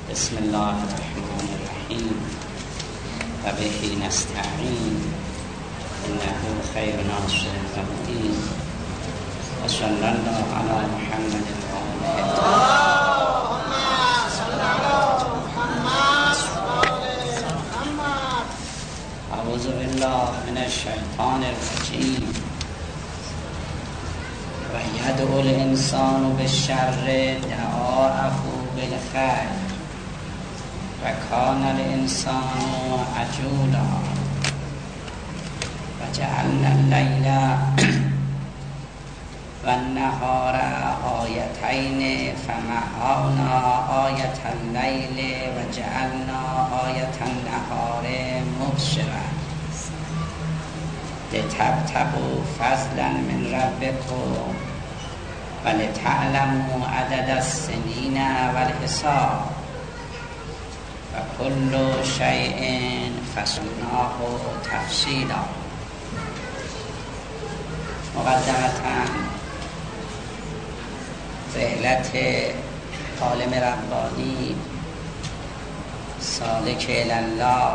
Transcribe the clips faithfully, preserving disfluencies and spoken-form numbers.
بسم الله الرحمن الرحیم و به نستعین انه خیر ناصر و معین و صلی الله علی محمد و آله اللهم صل علی محمد و آل محمد. اعوذ بالله من الشیطان الرجیم. و یدعو الانسان بالشر دعاءه بالخیر و کان الانسان عجولا و جعلنا اللیل و النهار آیتین فمحونا آیت اللیل و جعلنا آیت النهار مبصرا لتبتغوا فضلا من ربکم و لتعلموا عدد السنین و الحساب و کل شیء فصلناه تفصیلا. مقدمتا رحلت عالم ربانی سالک الله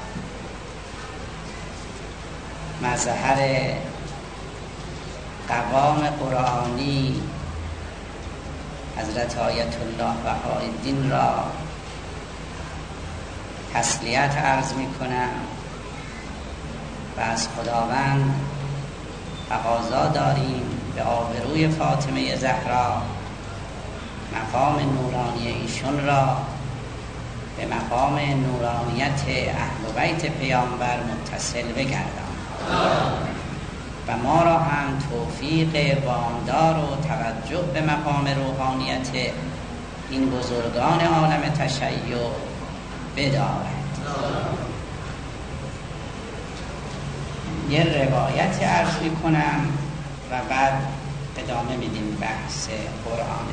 مظهر قوام قرآنی حضرت آیت الله بهاءالدین را تسلیت عرض می کنم و از خداوند تقاضا داریم به آبروی فاطمه زهرا مقام نورانی ایشون را به مقام نورانیت اهل بیت پیامبر متصل بگردان و ما را هم توفیق وامدار و توجه به مقام روحانیت این بزرگان عالم تشیع بدارد. یه روایت عرض می کنم و بعد ادامه میدیم بحث قرآن.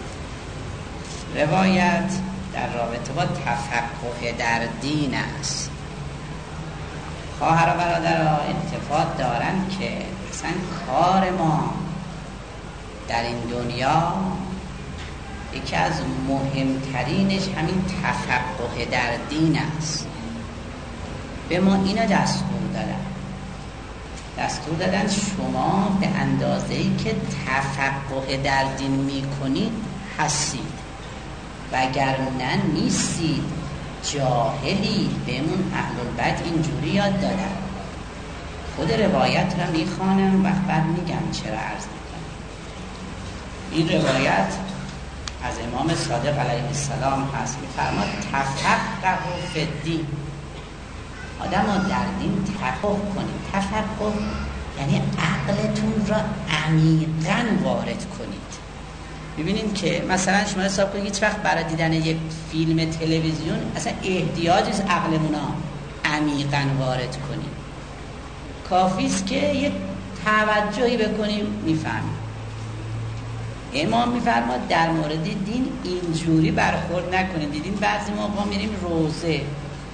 روایت در رابطه با تفقه در دین است. خواهر و برادرها التفات دارن که اصلا کار ما در این دنیا یکی از مهمترینش همین تفقه در دین است. به ما اینو دستور دادن دستور دادن شما به اندازه‌ای که تفقه در دین میکنید هستید و اگر نه نیستید جاهلی. بهمون اهل البیت اینجوری یاد دادن. خود روایت را میخوانم و بعد میگم چرا عرض میکنم. این روایت از امام صادق علیه السلام هست. میفرماد تفقه فی الدین. آدم ها در دین تفقه کنید. تفقه یعنی عقلتون را عمیقاً وارد کنید. ببینید که مثلا شما حساب کنید هیچ وقت برای دیدن یک فیلم تلویزیون اصلا احتیاجی از عقلمون ها عمیقاً وارد کنیم. کافی است که یک توجهی بکنیم میفهمیم. امام میفرماد در مورد دین اینجوری برخورد نکنید. دیدین بعضی موقع میریم روزه،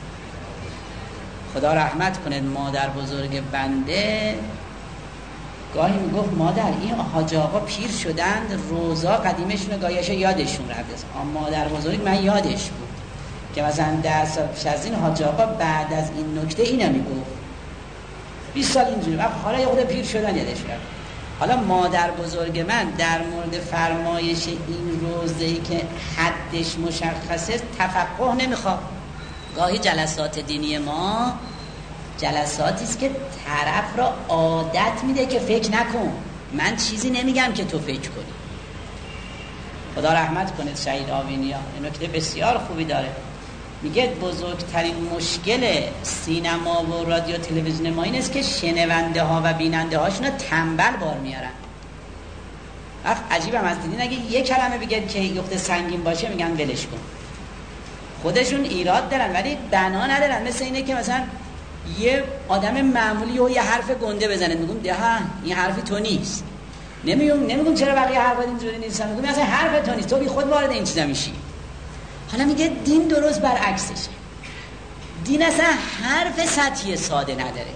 خدا رحمت کنه مادر بزرگ بنده گاهی میگفت مادر این حاج آقا پیر شدند روزا قدیمشون گاهیش یادشون رفت. اما مادر بزرگ من یادش بود که مثلا ده سال پیش از این حاج آقا بعد از این نکته اینو میگفت بیست سال اینجوری و حالا یه خود پیر شدن یادش رفت. حالا مادر بزرگ من در مورد فرمایش این روزه‌ای که حدش مشخصه تفقه نمیخواد. گاهی جلسات دینی ما جلساتی است که طرف را عادت میده که فکر نکن. من چیزی نمیگم که تو فکر کنی. خدا رحمت کنه شهید آوینیا نکته بسیار خوبی داره. میگه بزرگترین مشکل سینما و رادیو تلویزیون ما این است که شنونده ها و بیننده هاشون رو تنبل بار میارن. وقت عجیبم از دیدین اگه یک کلمه بگید که یخت سنگین باشه میگن ولش کن. خودشون ایراد دارن ولی بنا ندارن. مثل اینه که مثلا یه آدم معمولی و یه حرف گنده بزنه میگم ده ها این حرفی تو نیست. نمیگم نمیگم چرا بقیه حرفا اینجوری نیستن. میگم مثلا حرف تو نیست. تو بی خود وارد این چیزا میشی. حالا میگه دین درست برعکسشه. دین اصلا حرف سطحی ساده نداره.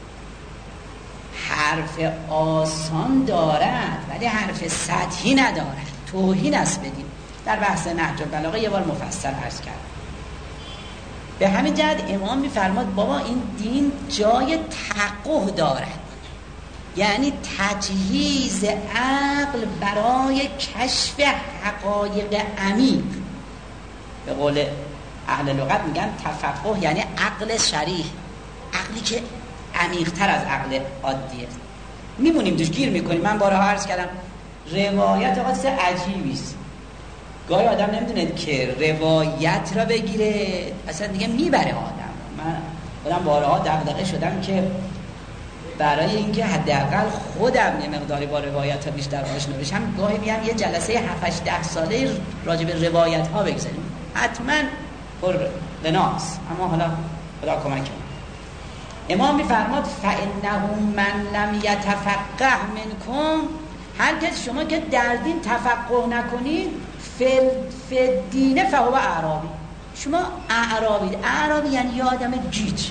حرف آسان دارد ولی حرف سطحی ندارد. توهین است بدین. در بحث نهج البلاغه یه بار مفصل عرض کردم. به همین جهت امام میفرماد بابا این دین جای تحقق دارد، یعنی تجهیز عقل برای کشف حقایق عمیق. به قول اهل لغت میگن تفقه یعنی عقل صریح، عقلی که عمیق‌تر از عقل عادیه. میمونیم توش، گیر میکنیم. من بارها عرض کردم روایت قصه عجیبی است. گاهی آدم نمیدونه که روایت را بگیره اصلا دیگه میبره آدم. من خودم بارها دغدغه شدم که برای اینکه حداقل خودم یه مقداری با روایت ها بیشتر آشنا بشم، گاهی میام یه جلسه هفت هشت ده ساله راجع به روایت ها بگذاریم، حتما پر لناس، اما حالا خدا کمک کنه. امام میفرماد فانه من لم یتفقه منکم، هرگز شما که در دین تفقه نکنید، فل فدینه فهو اعرابی، شما اعرابید. اعرابی یعنی یه آدم گیج.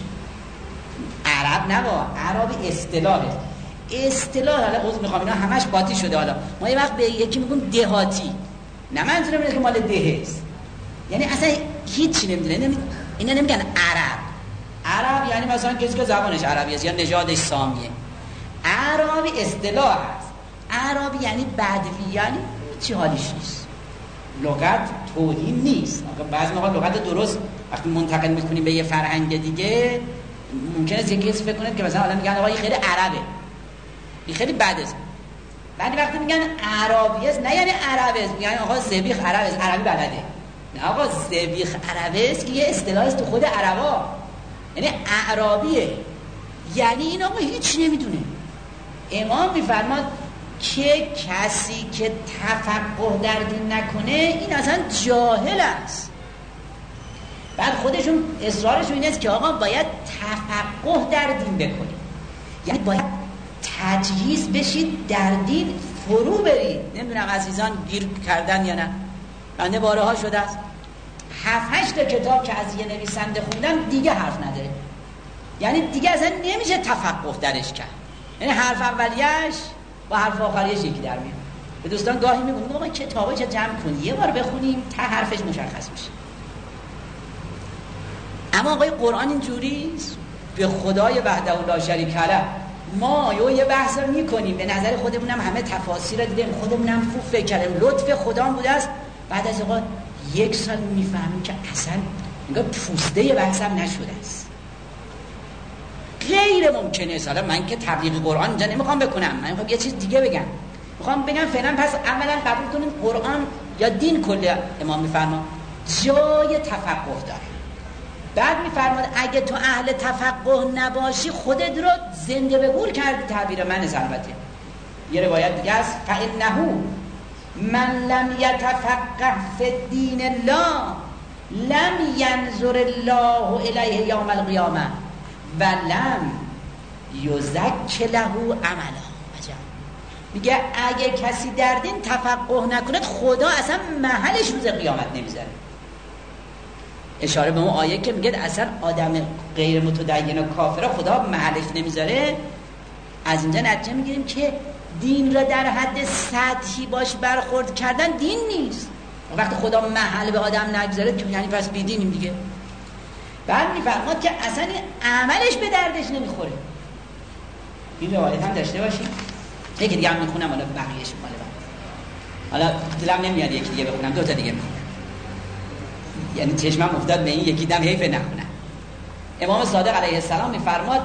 عرب نبا، عربی اصطلاحه. اصطلاح حالا عذر میخوام اینا همش باطی شده. حالا ما یه وقت به یکی میگیم دهاتی، نه منظورم اینه که مال دهه است، یعنی اصلا هیچی نمیدونه. اینا نمیگن عرب. عرب یعنی مثلا کسی که زبانش عربی است یا نژادش سامیه. عربی اصطلاح است. عربی یعنی بدوی، یعنی چی حالیش نیست. لغت توهین نیست. بعضی موقع لغت درست وقتی منتقل میکنیم به یه فرهنگ دیگه ممکنه یه کسی فکر کنه که مثلا الان میگن آقا این خیلی عربه، این خیلی بده. بعد وقتی میگن عربی است، نه یعنی عربه است، میگن آقا زبیخ عربه است، عربی بلده. نه آقا زبیخ عربه است که یه اصطلاح است تو خود عربا، یعنی اعرابیه، یعنی این آقا هیچ نمیدونه. امام میفرماد که کسی که تفقه در دین نکنه این اصلا جاهل است. بعد خودشون اصرارشون این است که آقا باید تفقه در دین بکنید، یعنی باید تجهیز بشید در دین فرو برید. نمیدونم عزیزان گیر کردن یا نه. بنده بارها شده است هفت هشت کتاب که از یه نویسنده خوندم دیگه حرف نداره، یعنی دیگه اصلا نمیشه تفقه درش کرد، یعنی حرف اولیش با حرف آخریش یکی در میاد. به دوستان گاهی میگم آقا کتابا چه جمع کن یه بار بخونیم تا حرفش مشخص میشه. اما آقای قرآن اینجوری به خدای وحده لا شریک له ما یه یه بحث رو میکنیم، به نظر خودمونم همه تفاسیر رو دیدیم، خودمونم خوب فکر کردیم، لطف خدا بوده است. بعد از آقا یک سال میفهمیم که اصلا انگار پوسته یه بحث هم نشده است. غیر ممکنه. حالا من که تبلیغ قرآن اینجا نمیخوام بکنم، من میخوام یه چیز دیگه بگم. میخوام بگم فعلا پس اولا قبول کنیم قرآن یا دین کلی امام میفرما جای تفقه داره. بعد میفرماد اگه تو اهل تفقه نباشی خودت رو زنده به گور کردی، تعبیر من البته. یه روایت دیگه است فانه من لم یتفقه فی دین الله لم ینظر الله الیه یوم القیامه و لم یزک له عملا. میگه اگه کسی در دین تفقه نکند خدا اصلا محلش روز قیامت نمیذاره. اشاره به اون آیه که میگه اصلا آدم غیر متدین و کافر خدا محلش نمیذاره. از اینجا نتیجه میگیریم که دین را در حد سطحی باش برخورد کردن دین نیست. وقتی خدا محل به آدم نگذاره که یعنی پس بیدینیم دیگه. بعد میفرماد که اصلا عملش به دردش نمیخوره. این روایت هم داشته باشیم. یکی دیگه هم میخونم، حالا بقیه‌اش مال بعد. حالا دلم نمیاد یکی دیگه بخونم، دو تا دیگه میخونم. یعنی چشمم افتاد به این یکی دم حیف نخونم. امام صادق علیه السلام میفرماد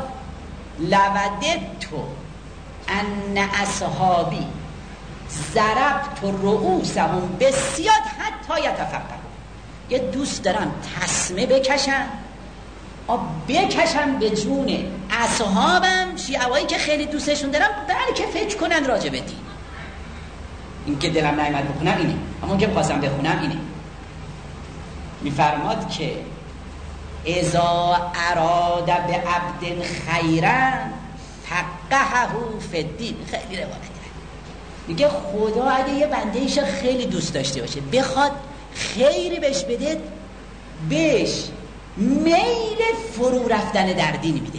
لوددت ان اصحابی ضربت رؤوسهم بسیاد حتی یتفقهوا. یه دوست دارم تسمه بکشم، آب بکشم به جون اصحابم، شیعه‌هایی که خیلی دوستشون دارم، بلکه فکر کنن راجع به دین. این که دلم نیامد بخونم اینه، اما که بخواستم بخونم اینه. میفرماد که اذا اراد به عبد خیرا فقهه فی الدین. خیلی روایت میگه خدا اگه یه بندهش خیلی دوست داشته باشه بخواد خیری بهش بده، بهش میل فرو رفتن در دین میده.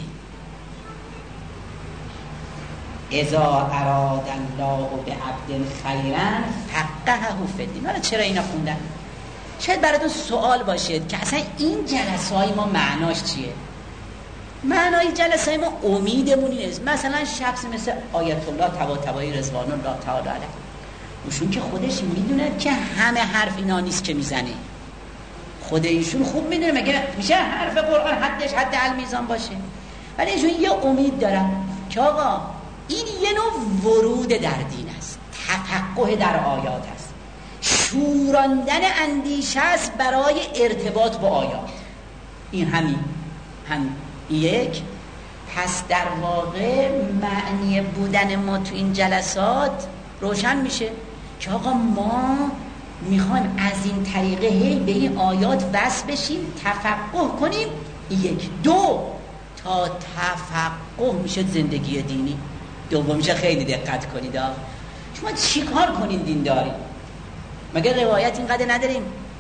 اذا اراد الله به عبد خیرا فقهه فی الدین. حالا چرا اینا خوندن؟ شاید براتون سوال باشه که اصلا این جلسه های ما معناش چیه؟ معنای جلسه های ما امیدمون اینه. مثلا شخصی مثل آیت الله طباطبایی رضوان الله تعالی علیه، ایشون که خودش میدونه که همه حرف اینا نیست که میزنه، خود ایشون خوب میدونه مگه میشه حرف قرآن حدش حد المیزان باشه، ولی ایشون یه امید دارن که آقا این یه نوع ورود در دین است، تفقه در آیات است، شوراندن اندیشه است برای ارتباط با آیات. این همین هم یک. پس در واقع معنی بودن ما تو این جلسات روشن میشه که آقا ما میخوایم از این طریقه هی به این آیات وصل بشیم، تفقه کنیم. یک. دو، تا تفقه میشه زندگی دینی. دوم میشه خیلی دقت کنید شما چی کار کنین دین داری؟ مگه روایت اینقدر نداریم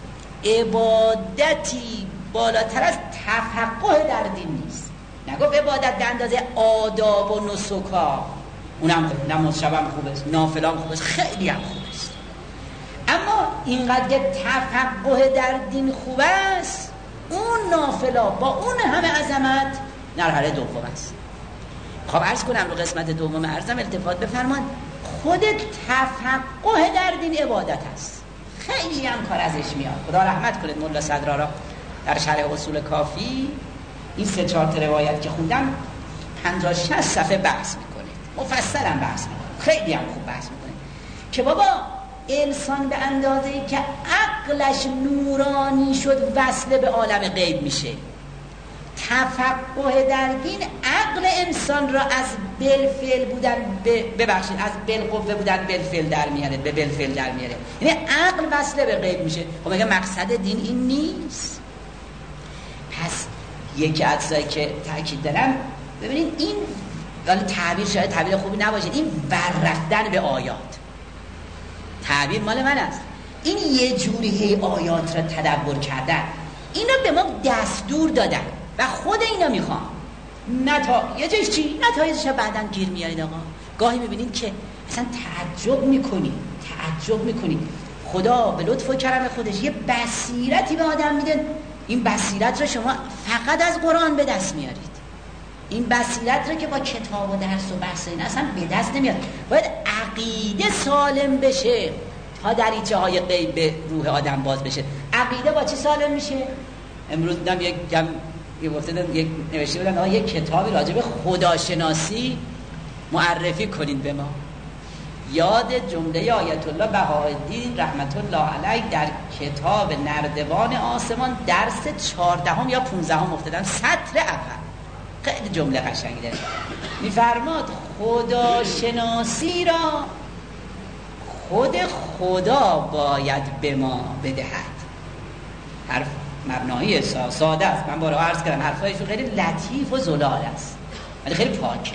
عبادتی بالاتر از تفقه در دین نیست؟ نگفت عبادت به اندازه آداب و نسکا، اونم نماز شبم خوب است، نافلام خوب است، خیلی هم خوب است، اما اینقدر که تفقه در دین خوب است، اون نافلا با اون همه عظمت مرحله دوم است. خب عرض کنم رو قسمت دوم عرضم التفات بفرمان، خود تفقه در دین عبادت است، خیلی هم کار ازش میاد. خدا رحمت کنید مولا صدرآرا در شرح اصول کافی این سه چهار تا روایت که خوندم پنجاه شصت صفحه بحث میکنه، مفصل هم بحث میکنه، خیلی هم خوب بحث میکنه که بابا انسان به اندازه‌ای که عقلش نورانی شد وصل به عالم غیب میشه. تفقه در دین عقل انسان را از بالفعل بودن ببخشید از بالقوه بودن بالفعل در میاره، به بالفعل در میاره، یعنی عقل وصل به غیب میشه. خب مگه مقصد دین این نیست؟ پس یکی اجزایی که تاکید دارم ببینید، این ولی تعبیر شاید تعبیر خوبی نباشه، این وررفتن به آیات تعبیر مال من است. این یه جوری هی آیات را تدبر کردن، اینا به ما دستور دادن و خود اینا میخوام نتایجش چی؟ نتایجش بعداً گیر میارید. آقا گاهی میبینید که اصلا تعجب میکنید تعجب میکنید خدا به لطف و کرم خودش یه بصیرتی به آدم میده، این بصیرت رو شما فقط از قرآن به دست میارید. این بصیرت رو که با کتاب و درس و بحث این اصلا به دست نمیاد. باید عقیده سالم بشه تا دریچه های غیب به روح آدم باز بشه. عقیده با چی سالم میشه؟ امروز دیدم یک جمع یه وقتی یک نوشته بودن آقا یک کتابی راجع به خداشناسی معرفی کنید به ما. یاد جمله آیت الله بهاءالدین رحمت الله علیه در کتاب نردبان آسمان درس چهاردهم یا پونزدهم افتادن، سطر اول، خیلی جمله قشنگی داره. میفرماد خداشناسی را خود خدا باید به ما بدهد. حرف مبنایی ساده است، من بارها عرض کردم حرفایشون خیلی لطیف و زلال است ولی خیلی پاکه.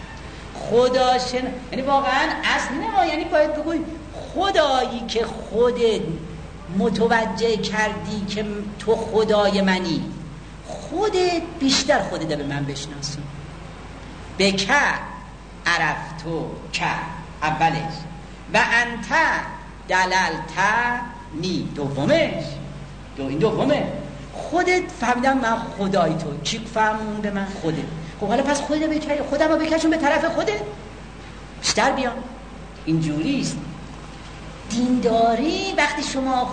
خداشن یعنی واقعا اصل نه، یعنی باید بگوی خدایی که خودت متوجه کردی که تو خدای منی، خودت بیشتر خودت به من بشناسون. به که عرفتو که اولش و انت دللت نی دومش، دو این دومه. خودت فهمیدم من خدای تو، کی فهمون به من؟ خودت. خب حالا پس خودت بکش، خودم رو بکشون به طرف خودت، بیشتر بیام. اینجوری است دینداری. وقتی شما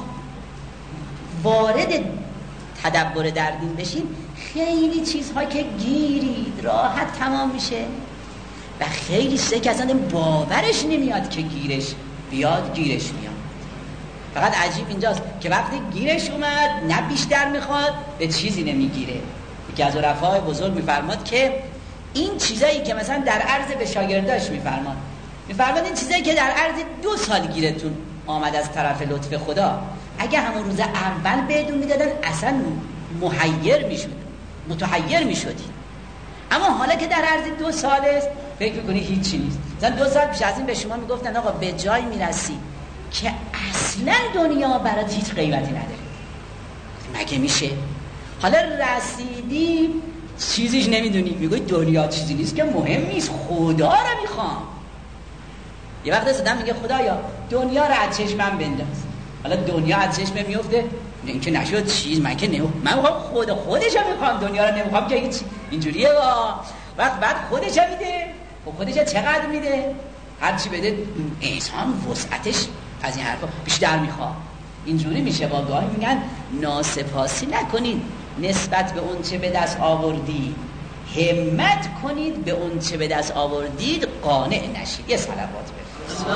وارد تدبر در دین بشین، خیلی چیزها که گیرید راحت تمام میشه و خیلی چیزایی که اصلا باورش نمیاد که گیرش بیاد گیرش میاد. فقط عجیب اینجاست که وقتی گیرش اومد نه بیشتر میخواد، به چیزی نمیگیره. یکی از عرفای بزرگ میفرماد که این چیزایی که مثلا در عرض به شاگرداش میفرماد میفرماد این چیزایی که در عرض دو سال گیرتون آمد از طرف لطف خدا، اگه همون روز اول بهتون میدادن اصلا محیر میشد، متحیر میشدید. اما حالا که در عرض دو سال است فکر میکنی هیچی نیست. مثلا دو سال پیش از این به شما میگفتن آقا به جای میرسی که اصلا دنیا برات هیچ قیمتی نداره، مگه میشه؟ حالا رسیدی چیزیش نمیدونی، میگوی دنیا چیزی نیست که مهم نیست، خدا رو میخوام. یه وقت رسیدم میگه خدایا دنیا رو از چشمم بنداز. حالا دنیا از چشمم میفته این که نشد چیز، من که نمیخوام، من میخوام خود خودش هم میخوام، دنیا رو نمیخوام که هیچ. اینجوریه وا. وقت بعد خودش هم میده. خب خودش چقدر میده؟ هر چی بده انسان وسعتش از این حرفا بیشتر میخواد. اینجوری میشه. با گاهی میگن ناسپاسی نکنید نسبت به اون چه به دست آوردید، همت کنید به اون چه به دست آوردید قانع نشید. یه صلوات بفرستید.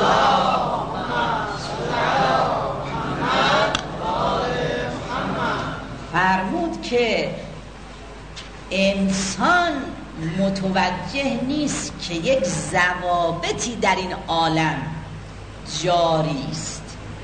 فرمود که انسان متوجه نیست که یک ضوابطی در این عالم جاری است.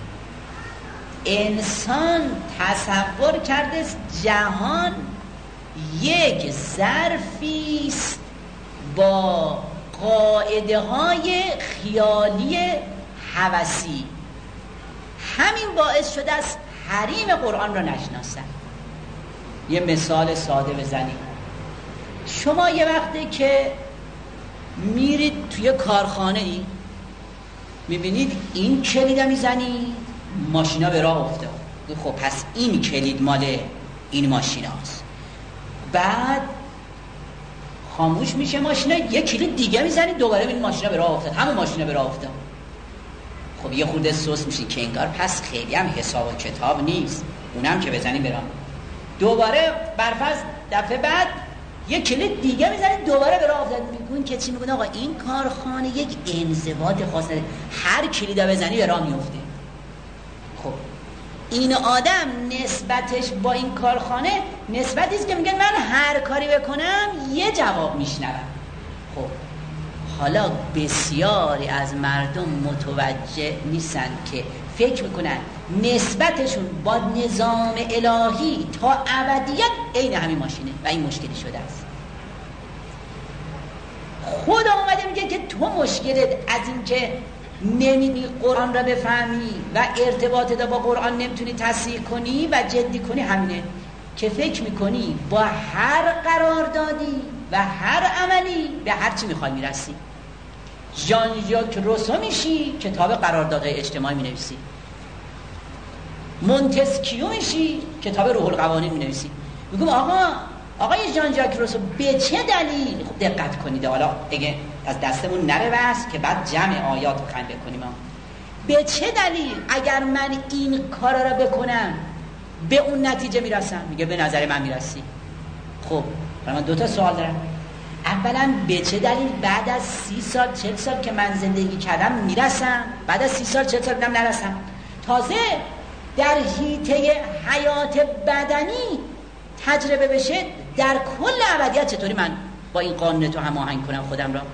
انسان تصور کرده جهان یک ظرفی است با قاعده های خیالی هوسی. همین باعث شده است حریم قرآن را نشناسن. یه مثال ساده بزنیم. شما یه وقتی که میرید توی کارخانه ای میبینید این کلید رو میزنی ماشینا به راه افتاد. خب پس این کلید مال این ماشینا هست. بعد خاموش میشه ماشینا، یک کلید دیگه میزنی دوباره این ماشینا به راه افتاد، همون ماشینا به راه افتاد. خب یه خورده سوس میشین که انگار پس خیلی هم حساب و کتاب نیست، اونم که بزنی برام. دوباره برفرض دفعه بعد یک کلید دیگه میزنید دوباره به راه افتاد. میگن که چی؟ میگن آقا این کارخانه یک انضباط خاص داره، هر کلیدا بزنی به راه میفته. خب این آدم نسبتش با این کارخانه نسبتی است که میگن من هر کاری بکنم یه جواب میشنوم. خب حالا بسیاری از مردم متوجه نیستن که فکر میکنن نسبتشون با نظام الهی تا ابدیت عین همین ماشینه و این مشکلی شده است. خدا اومده میگه که تو مشکلت از این که نمیدونی قرآن را بفهمی و ارتباطت با قرآن نمیتونی تصحیح کنی و جدی کنی همینه که فکر میکنی با هر قراردادی و هر عملی به هر چی میخوای میرسی. ژان ژاک روسو میشی کتاب قراردادهای اجتماعی مینویسی، مونتسکیو میشی کتاب روح القوانین مینویسی. میگم آقا آقای ژان ژاک روسو به چه دلیل؟ خب دقت کنید حالا اگه از دستمون نره بس که بعد جمع آیات رو خنده کنیم ها. به چه دلیل اگر من این کارا رو بکنم به اون نتیجه میرسم؟ میگه به نظر من میرسی. خب من دو تا سوال دارم. اولا به چه دلیل بعد از سی سال چل سال که من زندگی کردم میرسم، بعد از سی سال چل سال دیدم نرسم؟ تازه در حیطه حیات بدنی تجربه بشه در کل ابدیت چطوری من با این قانون تو هماهنگ کنم خودم را؟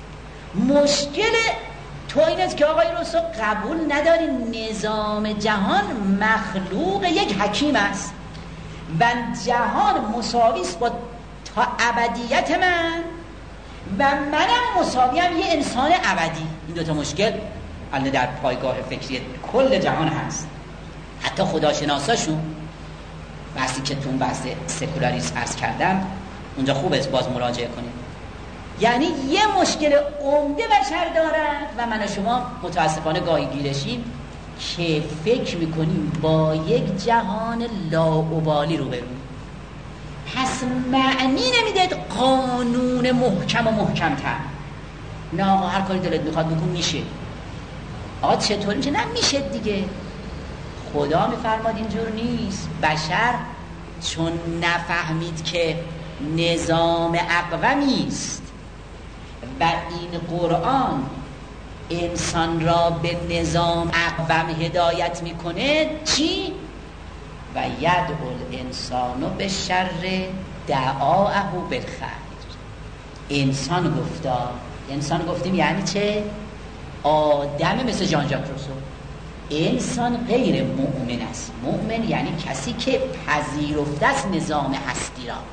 مشکل تو این است که آقای روسو قبول نداری نظام جهان مخلوق یک حکیم است و جهان مساوی است با تا ابدیت من و منم مساویم یه انسان ابدی. این دوتا مشکل الان در پایگاه فکری کل جهان هست. حتی خداشناساشون بحثی که تو اون بحث سکولاریسم عرض کردم اونجا خوب است باز مراجعه کنیم. یعنی یه مشکل عمده بشر دارن و من و شما متاسفانه گاهی گیرشیم که فکر میکنیم با یک جهان لاابالی روبرویم. پس معنی نمیده قانون محکم و محکم‌تر. نه آقا هر کاری دلت میخواد بکن میشه. آقا چطور میشه؟ نه میشه دیگه. خدا میفرماد اینجور نیست. بشر چون نفهمید که نظام اقومی است و این قرآن انسان را به نظام اقوم هدایت میکنه، چی؟ و یدعو الانسانو به شر دعاءه بالخیر. انسان گفتا، انسان گفتیم یعنی چه؟ آدم مثل ژان ژاک روسو. انسان غیر مؤمن است. مؤمن یعنی کسی که پذیرفته است نظام هستی را.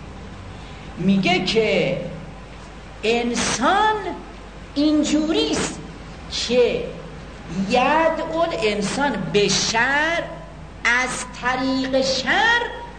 میگه که انسان اینجوریست که یدعو الانسان به شر، از طریق شر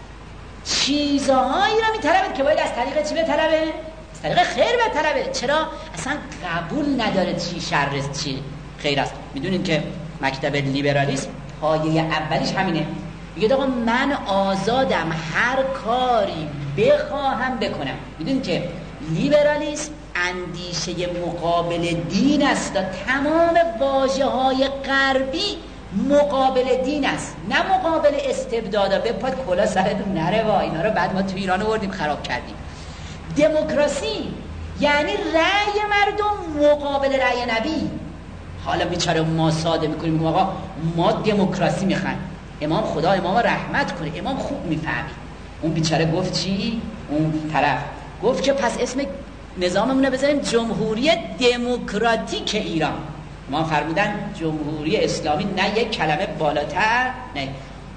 چیزهایی را میطلبه که باید از طریق چی بطلبه؟ از طریق خیر بطلبه. چرا؟ اصلا قبول نداره چی شر چی خیر است. میدونید که مکتب لیبرالیسم پایه اولیش همینه، میگه آقا من آزادم هر کاری بخواهم بکنم. میدونید که لیبرالیسم اندیشه مقابل دین است. تمام واژه‌های غربی مقابل دین است، نه مقابل استبداد. به پاد کلا سرتون نره وا، اینا رو بعد ما تو ایران آوردیم خراب کردیم. دموکراسی یعنی رأی مردم مقابل رأی نبی. حالا بیچاره ما ساده میکنیم میگم آقا ما دموکراسی میخوایم، امام خدا امام رحمت کنه، امام خوب میفهمید. اون بیچاره گفت چی؟ اون طرف گفت که پس اسم نظاممون رو بذاریم جمهوری دموکراتیک ایران. ما فرمودن جمهوری اسلامی، نه یک کلمه بالاتر، نه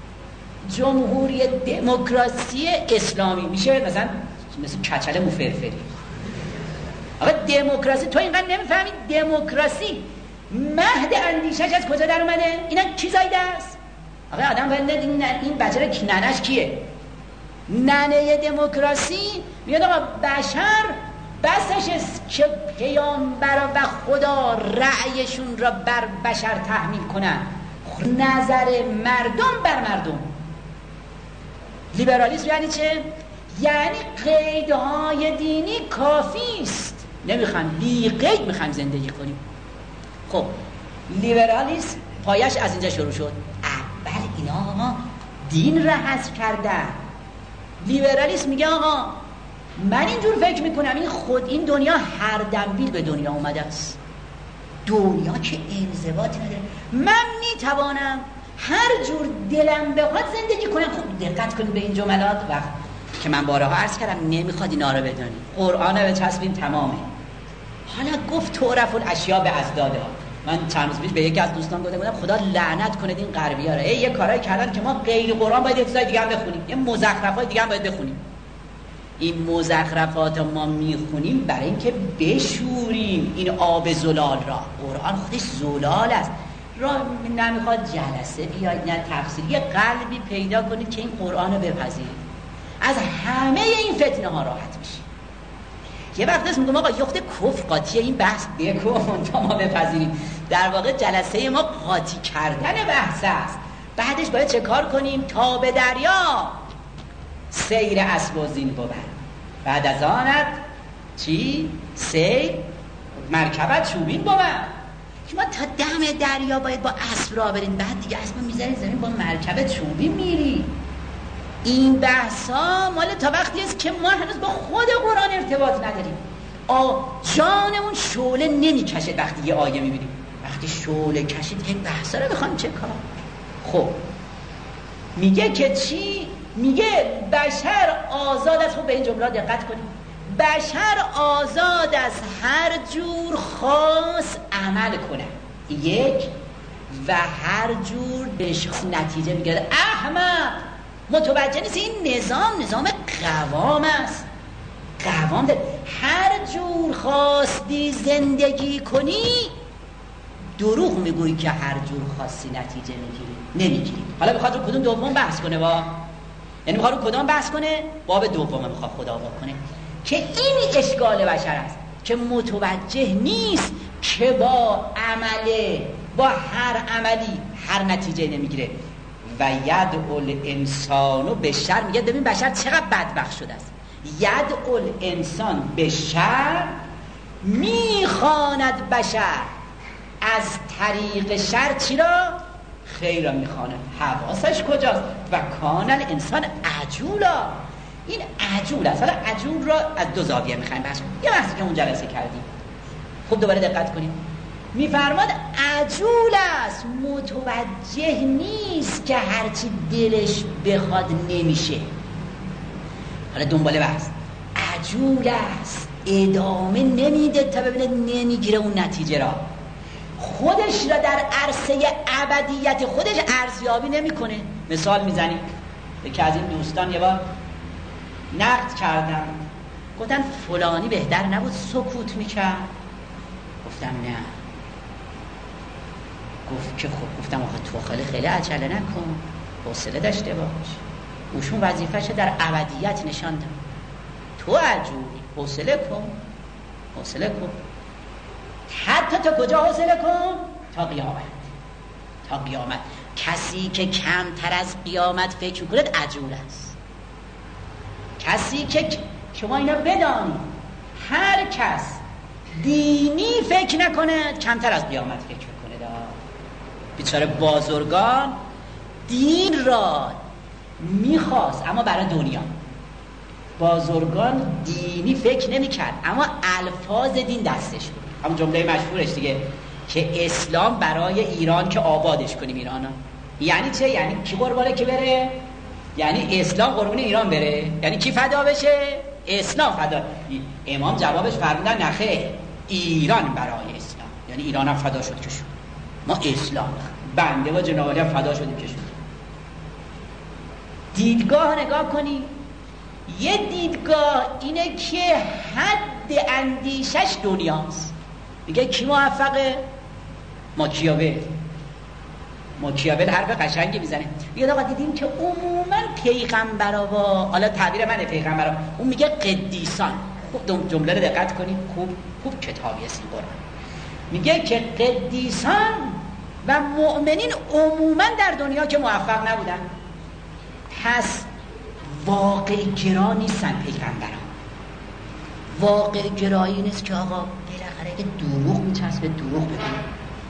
جمهوری دموکراسی اسلامی میشه مثلا مثل کچل موفرفری. آقا دموکراسی تو اینقدر نمیفهمی؟ دموکراسی مهد اندیشش از کجا در اومده؟ اینا کی زایده است؟ آقا آدم باید این این بچه رو ننش کیه؟ ننه دموکراسی میاد آقا بشر بسش است که پیامبر و خدا رأیشون را بر بشر تحمیل کنن، نظر مردم بر مردم. لیبرالیسم یعنی چه؟ یعنی قیدهای دینی کافی است، نمیخوام بی قید میخوام زندگی کنیم. خب لیبرالیسم پایش از اینجا شروع شد. اول اینا آقا دین را حذف کردن. لیبرالیسم میگه آقا من اینجور فکر میکنم این خود این دنیا هر دنبیل به دنیا اومده است، دنیا که انضباطی نداره، من میتوانم هر جور دلم بخواد زندگی کنم. خب دقت کنید به این جملات، وقت که من بارها عرض کردم نمیخواد اینا رو بدونید، قرآن رو بچسبیم تمامه. حالا گفت تعرف الاشیاء باضدادها. من چند روز پیش به یکی از دوستان گفتم بودم خدا لعنت کنه این غربی‌ها رو، ای یه کارایی کردن که ما غیر قرآن باید یه چیزای دیگه هم بخونیم، یه مزخرفای دیگه هم باید بخونیم. این مزخرفات ما میخونیم برای اینکه بشوریم این آب زلال را. قرآن خودش زلال است، را نمیخواد جلسه بیاید نه تفسیر، یه قلبی پیدا کنید که این قرآن رو بپذیرید، از همه این فتنه ها راحت میشید. یه وقت هست میگم آقا یخت کفر قاطیه این بحث بکن تا ما بپذیریم. در واقع جلسه ما قاطی کردن بحث است. بعدش باید چه کار کنیم؟ تا به دریا سیر اسب و زین بود، بعد از آنت چی؟ سیر مرکبت چوبین بود. شما تا دم دریا باید با اسب را برین، بعد دیگه اسب میذارین زمین با مرکبت چوبین میری. این بحثا مال تا وقتی است که ما هنوز با خود قرآن ارتباط نداریم. آ جانمون شعله نمیکشه وقتی یه آیه میبینیم. وقتی شعله کشید این بحثا رو بخوام چه کار؟ خب میگه که چی؟ میگه بشر آزاد است. خب به این جمله دقت کنیم. بشر آزاد است هر جور خاص عمل کنه، یک، و هر جور به شخص نتیجه میگیره. احمد متوجه نیست این نظام نظام قوام است. قوام ده. هر جور خواستی زندگی کنی دروغ میگویی که هر جور خاصی نتیجه میگیری، نمیگیری. حالا بخواد رو کدوم دوم بحث کنه با یعنی بخواد رو کدام بحث کنه؟ باب دوم میخواد خدا بکنه که این اشکال بشر است که متوجه نیست که با عمله با هر عملی هر نتیجه نمیگیره. و یدعو الانسانو به شر، میگه ببین بشر چقدر بدبخت شده است. یدعو الانسان به شر، میخواند بشر از طریق شر چی را؟ خیر را میخواند. حواسش کجاست؟ و کان الانسان عجولا. این عجول است. حالا عجول را از دو زاویه میخوایم بحث کنیم، یه بحثی که اون جلسه کردیم. خب دوباره دقت کنیم. میفرماد عجول است، متوجه نیست که هرچی دلش بخواد نمیشه. حالا دنبال بحث. عجول است، ادامه نمیده تا ببینه نمیگیره اون نتیجه را. خودش را در عرصه ابدیت خودش ارزیابی نمیکنه. مثال میزنیم. یکی از این دوستان یه بار نقد کردن، گفتن فلانی بهتر نبود سکوت میکرد. گفتم نه. گفت که خب. گفتم آخه تو خیلی خیلی عجله نکن، حوصله داشته باش، اوشون وظیفه‌شه در ابدیت نشان ده. تو عجولی، حوصله کن، حوصله کن. حتی تا کجا حوصله کن؟ تا قیامت. تا قیامت کسی که کمتر از قیامت فکر کنه عجول است. کسی که شما اینا بدانید، هر کس دینی فکر نکنه کمتر از قیامت فکر کنه. دا بیچاره بازرگان دین را میخواست اما برای دنیا. بازرگان دینی فکر نمیکرد اما الفاظ دین دستش بود. همون جمله مشهورش دیگه که اسلام برای ایران که آبادش کنیم ایرانا. یعنی چه؟ یعنی کی قربانه که بره؟ یعنی اسلام قربون ایران بره. یعنی کی فدا بشه؟ اسلام فدا. امام جوابش فرمودن نخیر، ایران برای اسلام. یعنی ایران هم فدا شد که شد. ما اسلام بنده و جناب هم فدا شدیم که شد. دیدگاه نگاه کنی، یه دیدگاه اینه که حد اندیشش دنیاست. میگه کی موفقه؟ ماکیاول. ماکیاول حرف قشنگی میزنه، میگه آقا دیدیم که عموما پیغمبرا و حالا تعبیر منه پیغمبرا، اون میگه قدیسان. خوب جمله رو دقت کنید، خوب خوب کتابی است این قرآن. میگه که قدیسان و مؤمنین عموما در دنیا که موفق نبودن. پس واقع گرا نیستن پیغمبران. واقع گرایی نیست که آقا بالاخره اگه دروغ میچسبه دروغ بگو،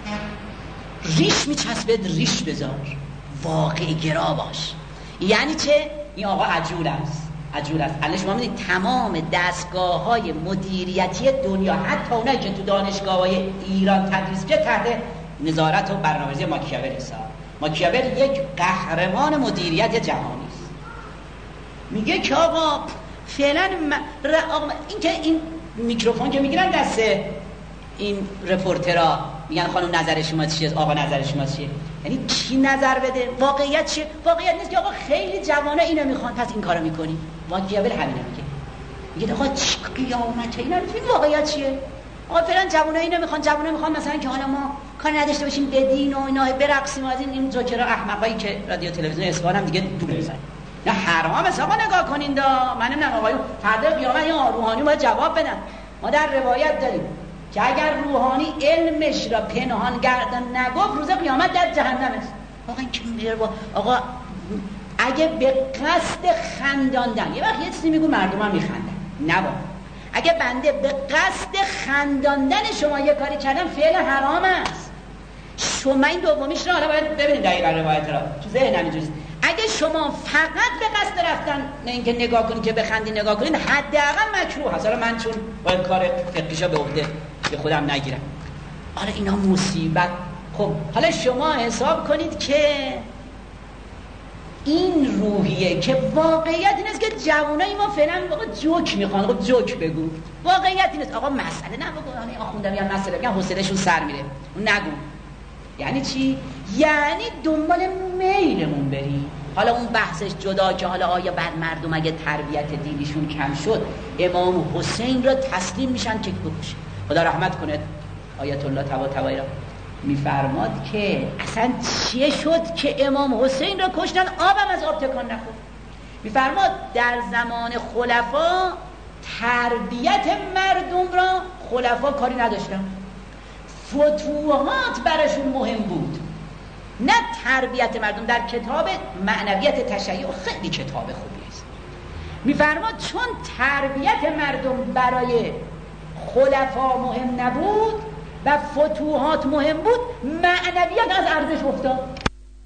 ریش میچسبه ریش بذار، واقع گرا باش. یعنی چه؟ این آقا عجول است. عجول است. الان شما میدونید تمام دستگاه های مدیریتی دنیا، حتی اونایی که تو دانشگاه های ایران تدریس میشه، تحت نظارت و برنامه‌ریزی ماکیاول حساب. ماکیاول یک قهرمان مدیریت جهانی است. میگه که آقا فعلا این که این میکروفون که میگیرن دست این رپورترها، میگن خانم نظر شما چیه، آقا نظر شما چیه، یعنی کی نظر بده؟ واقعیت چیه؟ واقعیت نیست که آقا خیلی جوانه اینو میخوان پس این کارو میکنی. ماکیاول همینه میگه. میگه آقا چی قیامته اینا میگه واقعیت چیه؟ آقا فعلا جوانه اینو میخوان، جوانه میخوان مثلا که حالا ما کار نداشته باشیم به دین و اینا، برقصیم از این این جوکرها احمقایی که رادیو تلویزیون اصفهان هم دیگه دور بزنن. نه حرام است آقا نگاه کنین دا. من نمیدونم آقایون فردا قیامت یا روحانی باید جواب بدن. ما در روایت داریم که اگر روحانی علمش را پنهان گردن نگفت روز قیامت در جهنم است. آقا این که میگه آقا اگه به قصد خنداندن، یه وقت یه چیزی میگو مردم هم میخندن، نه با اگه بنده به قصد خنداندن شما یه کاری کردم فعل حرام است. شما این دومیش رو حالا باید ببینید دقیقا روایت را تو ذهنم اینجوریست. اگه شما فقط به قصد رفتن نه اینکه نگاه کنید که بخندی نگاه کنید، حداقل مکروه هست. حالا من چون باید کار فقهیشو به عهده به خودم نگیرم، حالا اینا مصیبت. خب حالا شما حساب کنید که این روحیه که واقعیت این است که جوانای ما فعلا آقا جوک میخوان. آقا جوک بگو، واقعیت این است. آقا مسئله نبگو، آقا خوندم یا مسئله بگم حوصله‌شون سر میره، اون نگو. یعنی چی؟ یعنی دنبال میلمون بریم. حالا اون بحثش جدا که حالا آیا بر مردم اگه تربیت دینیشون کم شد امام حسین را تسلیم میشن که بکشه. خدا رحمت کنه آیت الله طباطبایی را میفرماد که اصلا چیه شد که امام حسین را کشتن، آبم از آب تکان نخورد. میفرماد در زمان خلفا تربیت مردم را خلفا کاری نداشتن، فتوحات براشون مهم بود، نه تربیت مردم. در کتاب معنویت تشیع خیلی کتاب خوبی است. میفرماد چون تربیت مردم برای خلفا مهم نبود و فتوحات مهم بود، معنویت از ارزش افتاد.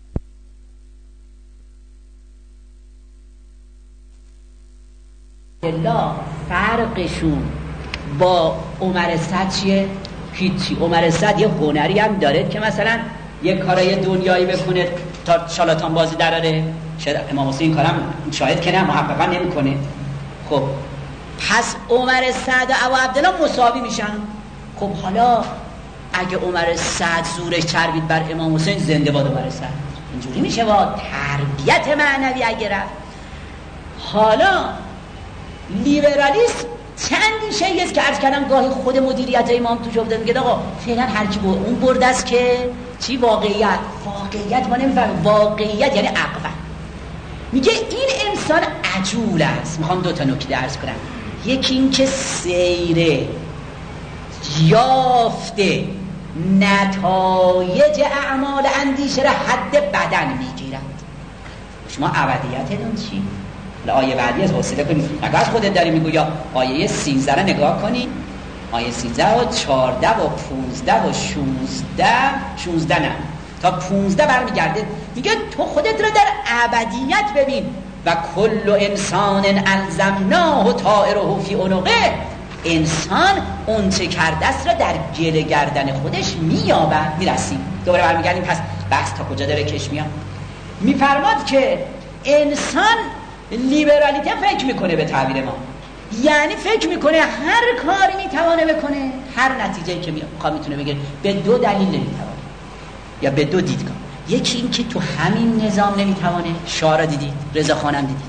الا فرقشون با عمر صد چیه؟ هیچی. عمر صد یه هنری هم داره که مثلا یه کارای دنیایی بکنه تا شالاتان بازی دراره. شاید امام حسین کارم شاید که نه محققا نمیکنه. خب پس عمر سعد و ابو عبدالله مساوی میشن. خب حالا اگه عمر سعد زورش چربید بر امام حسین، زنده باد عمر سعد. اینجوری میشه با تربیت معنوی اگه رفت. حالا لیبرالیسم چندی شیء است که عرض کردم گاهی خود مدیریت امام توش افتاده. میگه آقا فعلا هر کی بود اون برد است که چی واقعیت. واقعیت ما نمیفهمیم. واقعیت یعنی عقل. میگه این انسان عجول است. میخوام دو تا نکته عرض کنم. یکی این که سیر یافته نتایج اعمال اندیشه را حد بدن میگیرد. شما ابدیتتون چی؟ آیه بعدی از حوصله کنید، نگاه از خودت داری میگو، یا آیه سیزده را نگاه کنید، آیه سیزده و چارده و پونزده و شونزده شونزده نه تا پونزده برمیگرده، میگه تو خودت را در ابدیت ببین. و کل انسان الزمناه طائره فی عنقه، انسان اون چه کرده است را در گل گردن خودش مییابد. میرسیم دوباره برمیگردیم، پس بحث تا کجا داره کش میاد. میفرماد که انسان لیبرالیته فکر میکنه به تعبیر ما، یعنی فکر میکنه هر کاری میتوانه بکنه، هر نتیجه‌ای که میخواد میتونه بگیره. به دو دلیل نمیتوانه یا به دو دیدگاه. یکی این که تو همین نظام نمیتوانه، شاه را دیدید، رضا خانم دیدید،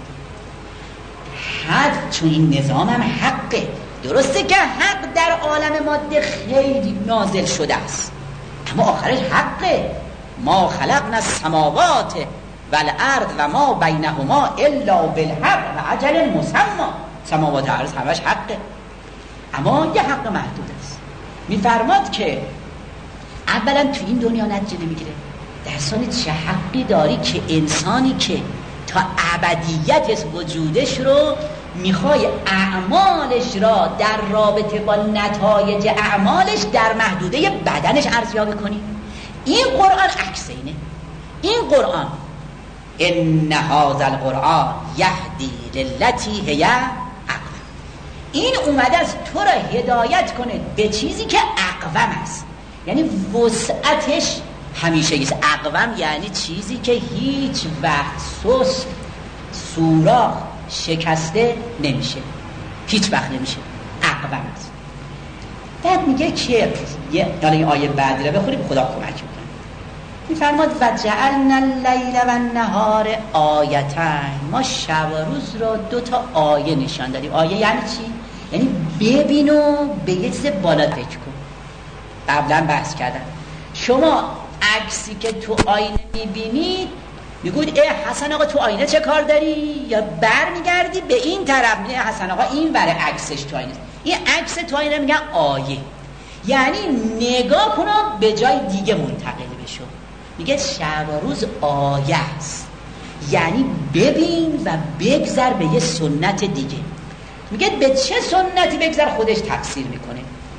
حد تو این نظام هم حقه. درسته که حق در عالم ماده خیلی نازل شده است، اما آخرش حقه. ما خلقنا السماوات والارض و ما بینهما الا بالحق و اجل مسمى. سماوات و ارض همش حقه، اما یه حق محدود است. میفرماد که اولا تو این دنیا نتیجه نمیگیره، در ثانی چه حقی داری که انسانی که تا ابدیت وجودش رو میخوای اعمالش را در رابطه با نتایج اعمالش در محدوده بدنش ارزیابی کنی؟ این قرآن عکس اینه. این قرآن ان هذا القرآن یهدی للتی هی اقوم، این اومده است تو را هدایت کنه به چیزی که اقوم است، یعنی وسعتش همیشه ایست. اقوم یعنی چیزی که هیچ وقت سست، سوراخ، شکسته نمیشه، هیچ وقت نمیشه، اقوم است. بعد میگه که یه حالا این آیه بعدی رو بخونیم، خدا کمک میکنه. میفرماد و جعلنا اللیل و النهار آیتین، ما شب و روز رو دو تا آیه نشان دادیم. آیه یعنی چی؟ یعنی ببین و به یه چیز بالا فکر کن. قبلا بحث کردم، شما عکسی که تو آینه میبینید میگوید ای حسن آقا تو آینه چه کار داری؟ یا بر میگردی به این طرف میگه حسن آقا این بره عکسش تو آینه. این عکس تو آینه میگن آیه، یعنی نگاه کن و به جای دیگه منتقل بشو. میگه شب و روز آیه است، یعنی ببین و بگذر به یه سنت دیگه. میگه به چه سنتی بگذر؟ خودش تفسیر میکنه.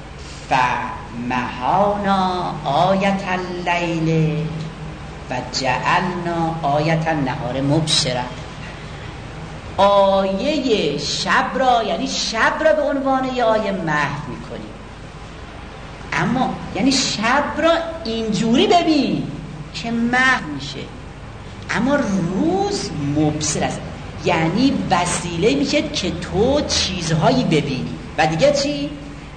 فمحانا آیت اللیل و جعلنا آیت النهار مبصرا. آیه شب را، یعنی شب را به عنوان یه آیه محو میکنیم، اما یعنی شب را اینجوری ببین که محو میشه، اما روز مبصر است، یعنی وسیله میشه که تو چیزهایی ببینی. و دیگه چی؟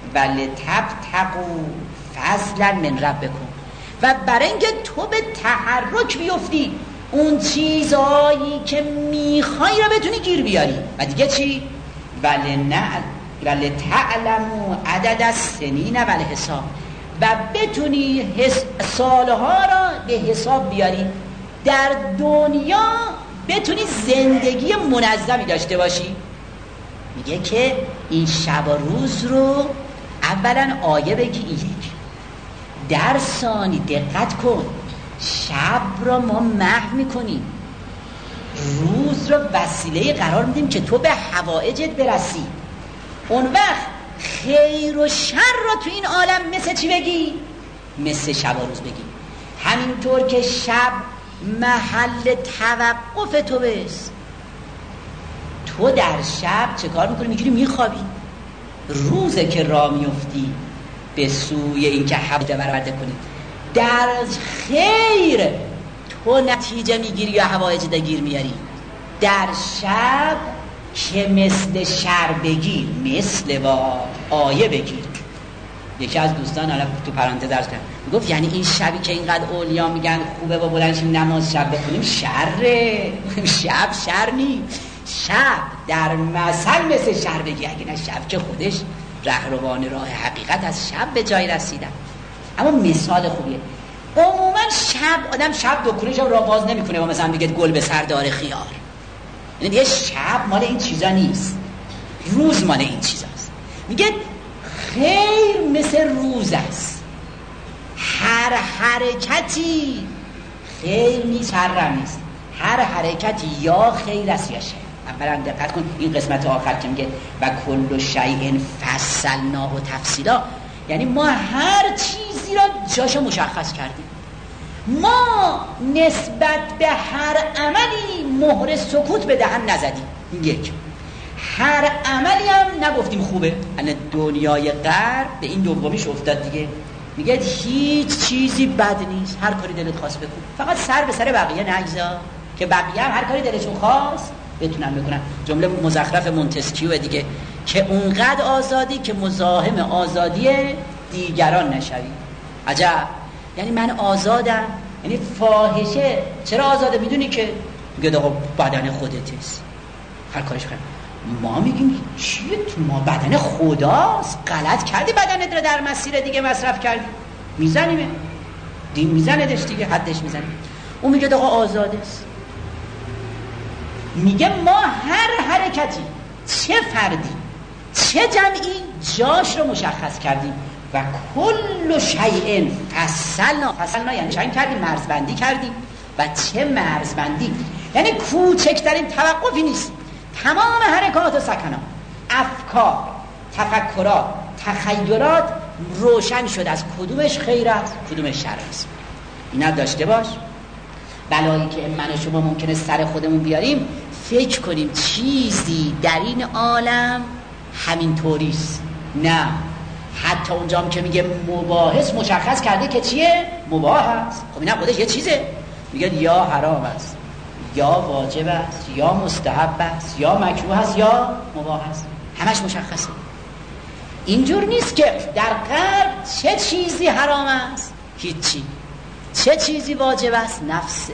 ولتبتغوا فضلا من ربکم، و برای اینکه تو به تحرک بیفتی، اون چیزهایی که میخوای را بتونی گیر بیاری. و دیگه چی؟ ولنعل ولتعلموا عدد السنین والحساب، و بتونی سالها را به حساب بیاری، در دنیا بتونی زندگی منظمی داشته باشی. میگه که این شب و روز رو اولا آیه بگی این یک، در ثانی دقت کن شب را ما محو میکنیم، روز را وسیله قرار میدیم که تو به حوائجت برسی. اون وقت خیر و شر را تو این عالم مثل چی بگی؟ مثل شب و روز بگی. همینطور که شب محل توقف تو بس، تو در شب چه کار میکنی؟ میگیری میخوابی. روزه که راه میفتی به سوی این که حوائج برآورده کنی، در خیر تو نتیجه میگیری یا حوائج دگیر میاری. در شب که مثل شر بگیر، مثل با آیه بگیر. یکی از دوستان حالا تو پرانتز درس کرد، گفت یعنی این شبی که اینقدر اولیا میگن خوبه با بلندشیم نماز شب بخونیم شره؟ شب شر نیست، شب در مثل مثل شر بگی. اگه نه شب که خودش رهروان راه حقیقت از شب به جای رسیدن، اما مثال خوبیه. عموما شب آدم شب دکونش را باز نمیکنه و مثلا بگه گل به سر داره خیار. یعنی دیگه شب مال این چیزا نیست، روز مال این چیزاست. میگه خیر مثل روز است، هر حرکتی خیر نیست هر نیست، هر حرکتی یا خیر است یا شر. اولا دقت کن این قسمت آخر که میگه و کل شیء فصلناه تفصیلا، یعنی ما هر چیزی را جاشو مشخص کردیم. ما نسبت به هر عملی مهر سکوت به دهن نزدیم. یک، هر عملی هم نگفتیم خوبه. الان دنیای غرب به این دومیش افتاد دیگه، میگه هیچ چیزی بد نیست، هر کاری دلت خواست بکن، فقط سر به سر بقیه نگذار که بقیه هم هر کاری دلشون خواست بتونن بکنن. جمله مزخرف مونتسکیو دیگه که اونقدر آزادی که مزاحم آزادی دیگران نشوی. عجب، یعنی من آزادم، یعنی فاحشه چرا آزاده؟ میدونی که میگه آقا بدن خودتست، هر کارش کنم. ما میگیم چیه تو ما بدن خداست، غلط کردی بدنت رو در مسیر دیگه مصرف کردی، میزنیمه، دین میزندش دیگه، حدش میزنیم. اون میگه آقا آزاده است. میگه ما هر حرکتی، چه فردی چه جمعی، جاش رو مشخص کردیم. و کل شیء فصلنا، فصلنا یعنی چنگ کردیم، مرزبندی کردیم. و چه مرزبندی، یعنی کوچکترین توقفی نیست. تمام حرکات و سکنات، افکار، تفکرات، تخیلات روشن شد از کدومش خیر است کدومش شر است. اینا داشته باش. بلایی که من و شما ممکنه سر خودمون بیاریم، فکر کنیم چیزی در این عالم همین طوریست. نه، حتی اونجام که میگه مباحث مشخص کرده که چیه؟ مباح است. خب این خودش یه چیزه، میگه یا حرام است، یا واجب است، یا مستحب است، یا مکروه است، یا مباح است. همش مشخصه. اینجور نیست که در غرب چه چیزی حرام است، هیچی. چه چیزی واجب است؟ نفس،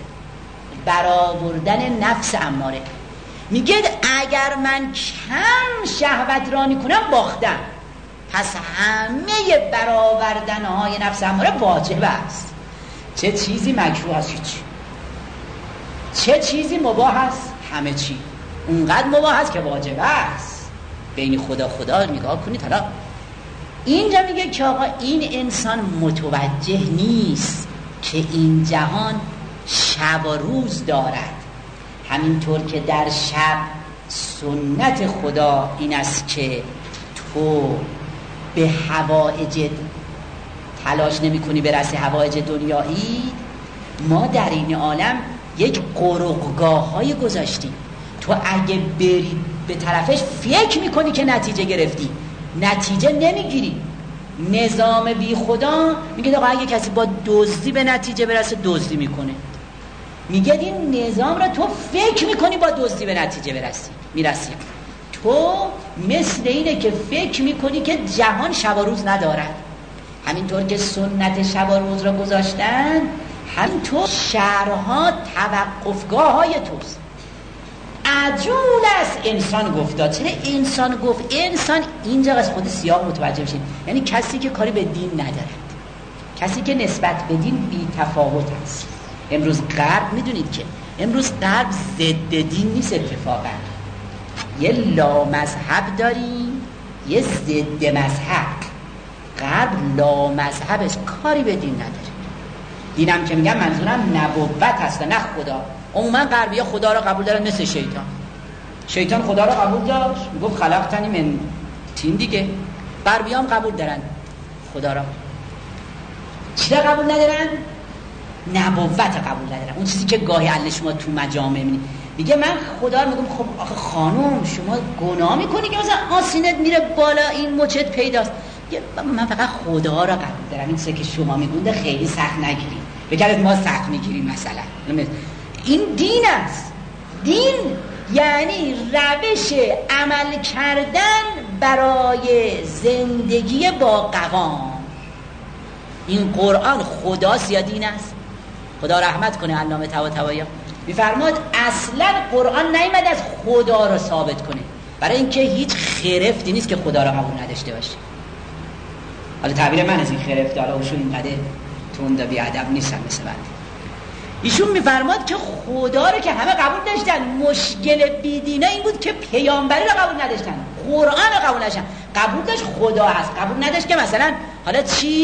برآوردن نفس اماره. میگه اگر من کم شهوت رانی کنم باختم، پس همه برآوردن های نفس اماره واجب است. چه چیزی مکروه است؟ هیچی. چه چیزی مباح است؟ همه چی. اونقدر مباح است که واجب است. بین خدا خدا نگاه کنید. حالا اینجا میگه که آقا این انسان متوجه نیست که این جهان شب و روز دارد. همینطور که در شب سنت خدا این است که تو به حوائج تلاش نمی کنی برسی حوائج دنیایی، ما در این عالم یک قرقگاه های گذاشتیم. تو اگه بری به طرفش فکر میکنی که نتیجه گرفتی، نتیجه نمیگیری. نظام بی خدا میگه آقا اگه کسی با دزدی به نتیجه برسه دزدی میکنه. میگه این نظام را تو فکر میکنی با دزدی به نتیجه برسی میرسی. تو مثل اینه که فکر میکنی که جهان شب و روز ندارد. همینطور که سنت شب و روز را گذاشتن، همینطور شهرها توقفگاه های توست. عجول است انسان گفتا. چرا انسان گفت؟ انسان اینجا از خود سیاه متوجه بشید، یعنی کسی که کاری به دین ندارد، کسی که نسبت به دین بی تفاوت است. امروز غرب میدونید که امروز غرب ضد دین نیست، اتفاقا یه لا مذهب داریم، یه ضد مذهب. غرب لا مذهب است، کاری به دین نداره. دینم که میگم منظورم نبوت هست نه خدا. عموما غربی ها خدا را قبول دارن مثل شیطان. شیطان خدا را قبول داشت، میگفت خلقتنی من طین دیگه. غربی هم قبول دارن خدا را. چی را قبول ندارن؟ نبوت قبول ندارن. اون چیزی که گاهی علی شما تو مجامع میبینید، میگه من خدا رو میگم خب آخه خانم شما گناه میکنی که مثلا آسینت میره بالا این مچت پیداست. من فقط خدا را قبول دارم. این چیزی که شما میگونده خیلی سخت نگیرید، بگرد ما سخت میگیریم. مثلا این دین است. دین یعنی روش عمل کردن برای زندگی با قوام. این قرآن خداست یا دین است؟ خدا رحمت کنه علامه طباطبایی میفرماد اصلا قرآن نیامد از خدا رو ثابت کنه، برای اینکه هیچ خرفتی نیست که خدا رو قبول نداشته باشه. حالا تعبیر من از این خرفت، حالا اوشون اینقدر تند و بیادب نیستن مثل من. ایشون میفرماد که خدا رو که همه قبول داشتن، مشکل بیدینه این بود که پیامبری رو قبول نداشتن، قرآن رو قبول نداشتن. قبول داشت خدا هست، قبول نداشت که مثلا حالا چی،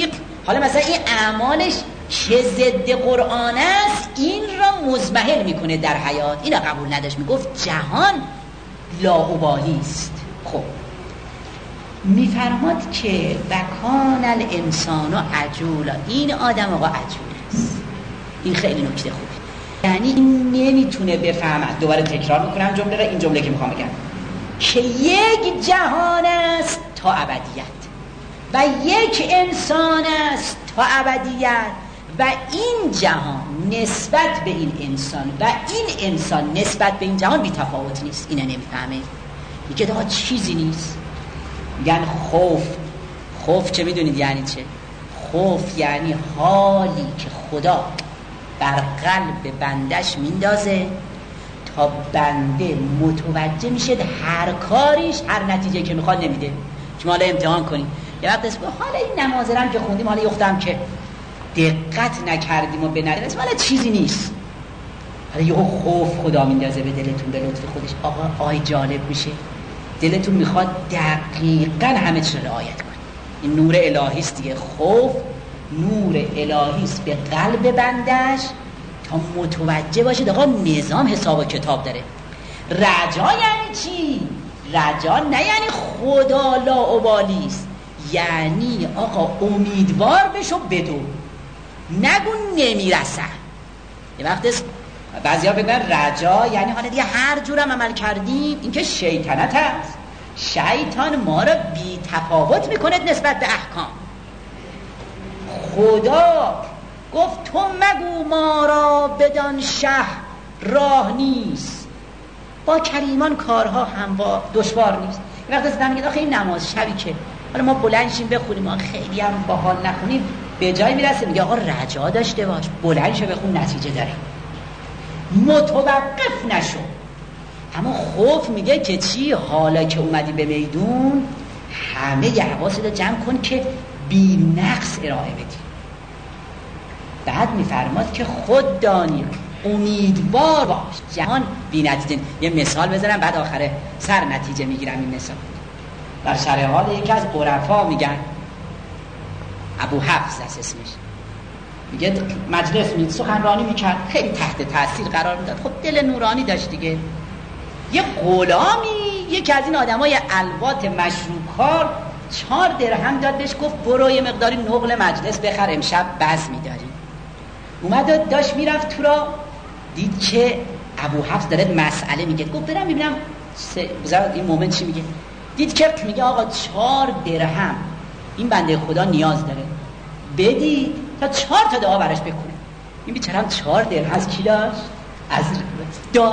حالا مثلا این اعمالش که ضد قرآن است این را مضمحل میکنه در حیات، اینا قبول نداشت، میگفت جهان لاابالی است. خب میفرماد که وکان الانسان عجولا، این آدم آقا عجول است. این خیلی نکته خوبه، یعنی این نمیتونه بفهمد. دوباره تکرار میکنم جمله را، این جمله که میخوام بگم که یک جهان است تا ابدیت و یک انسان است تا ابدیت و این جهان نسبت به این انسان و این انسان نسبت به این جهان بی تفاوت نیست. اینه نمیفهمه، میگه daha چیزی نیست. میگن خوف. خوف چه میدونید یعنی چه؟ خوف یعنی حالی که خدا بر قلب بندش میندازه تا بنده متوجه میشه هر کاریش هر نتیجه که میخواد نمیده. شما حالا امتحان کنید، یه وقت اسم حالا این نمازرم که خوندیم، حالا یختم که دقت نکردیم و به نظر اسم حالا چیزی نیست، حالا یه خوف خدا میندازه به دلتون به لطف خودش. آقا آی جالب میشه، دلتون میخواد دقیقاً همه چیز رو رعایت کنید. این نور الهی است دیگه. خوف نور الهی است به قلب بندش تا متوجه باشه آقا نظام حساب و کتاب داره. رجا یعنی چی؟ رجا نه یعنی خدا لاابالی است، یعنی آقا امیدوار بشو بدو، نگو نمیرسه. یه وقت بعضیا بگن رجا یعنی حالا دیگه هر جورم عمل کردیم، این که شیطنت است. شیطان ما را بی تفاوت میکنه نسبت به احکام. خدا گفت تو مگو ما را بدان شه راه نیست، با کریمان کارها هم با دشوار نیست. این وقت زدن میگه آخه این نماز شبی که حالا ما بلند شیم بخونیم، ما خیلی هم باحال نخونیم به جای میرسه. میگه آقا رجا داشته باش، بلند شو بخون، نتیجه داره، متوقف نشو. اما خوف میگه که چی؟ حالا که اومدی به میدون همه ی حواست رو جمع کن که بی نقص ارائه بدی. بعد میفرماد که خود دانی امیدوار باش، جهان بی نتیجه. یه مثال بذارم بعد آخره سر نتیجه میگیرم. این مثال در شرح حال یکی از عرفا میگن، ابو حفص از اسمش، میگه مجلس می سخنرانی میکرد، خیلی تحت تاثیر قرار میداد. خب دل نورانی داشت دیگه. یه غلامی یکی از این آدمای الوات مشروبخوار چهار درهم داد بهش، گفت برو یه مقداری نقل مجلس بخر، امشب بز میداریم. اومد داشت میرفت تو را، دید که ابو حفص داره مسئله میگه، گفت برم ببینم بذار این مومنت چی میگه. دید که میگه آقا چهار درهم این بنده خدا نیاز داره، بدید تا چهار تا دعا براش بکنه. این بیچاره هم چهار درهم از کی داشت؟ از داد.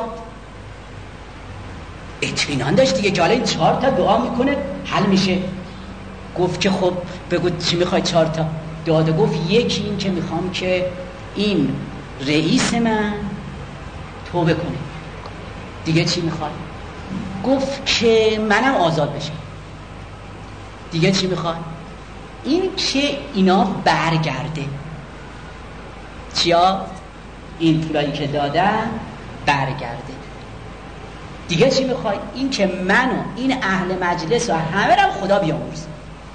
اطمینان داشت دیگه که حالا این چهار تا دعا میکنه حل میشه. گفت که خب بگو چی میخوای چهار تا؟ داده گفت یکی این که میخوام که این رئیس من توبه کنه. دیگه چی میخوای؟ گفت که منم آزاد بشم. دیگه چی میخوای؟ این که اینا برگرده. چیا؟ این پولایی که دادن برگرده. دیگه چی میخوای؟ این که منو این اهل مجلس و همه رو خدا بیامرزه.